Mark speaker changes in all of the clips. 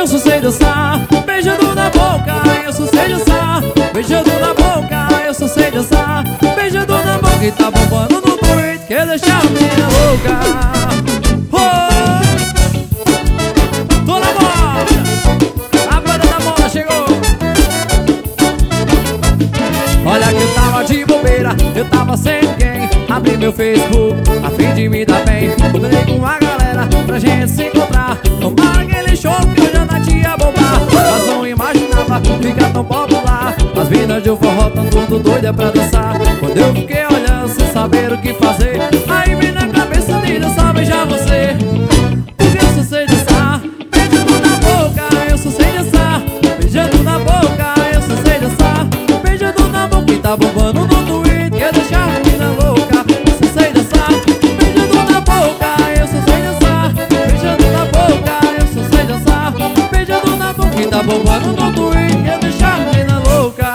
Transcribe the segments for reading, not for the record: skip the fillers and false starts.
Speaker 1: eu só sei dançar, beijando na boca, eu só sei dançar, beijando na boca, eu só sei dançar, beijando na boca. E tá bombando no Twitter, quer deixar a menina louca. Tô na moda, a banda da moda chegou. Olha que eu tava de bobeira, eu tava sem ninguém. Abri meu Facebook, a fim de me dar bem. Combinei com a galera pra gente se encontrar. Tomar aquele show que eu já não tinha bombar. Mas não imaginava ficar tão popular. As minas de forró tão tudo doida pra dançar. Quando eu fiquei olhando sem saber o que fazer, aí vem na cabeça de dançar, beijar você. Porque eu só sei dançar, beijando na boca, eu só sei dançar, beijando na boca, eu só sei dançar, beijando na boca. E tá bombando no Twitter, quer deixar a menina louca. Eu só sei dançar, beijando na boca, eu só sei dançar, beijando na boca, eu só sei dançar, beijando na boca. E tá bombando no Twitter, quer deixar a menina louca.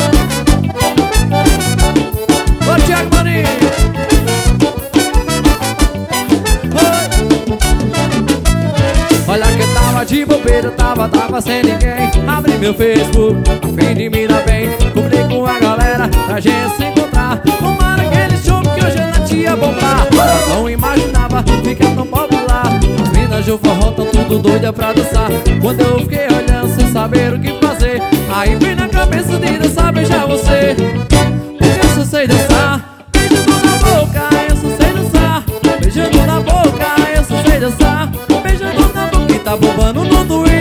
Speaker 1: Ô Thiago Marinho, olha que eu tava de bobeira, tava sem ninguém. Abri meu Facebook, a fim de me dar bem. Combinei com a galera pra gente se encontrar. Tomar aquele show que hoje não tinha bombar. Eu não imaginava ficar tão popular. As minas do forró tão tudo doida pra dançar. Quando eu fiquei olhando sem saber o que fazer, aí vem na cabeça de dançar, beijar você. Porque eu só sei dançar, beijando na boca, eu só sei dançar, beijando na boca, eu só sei dançar, beijando na boca. E tá bombando no Twitter,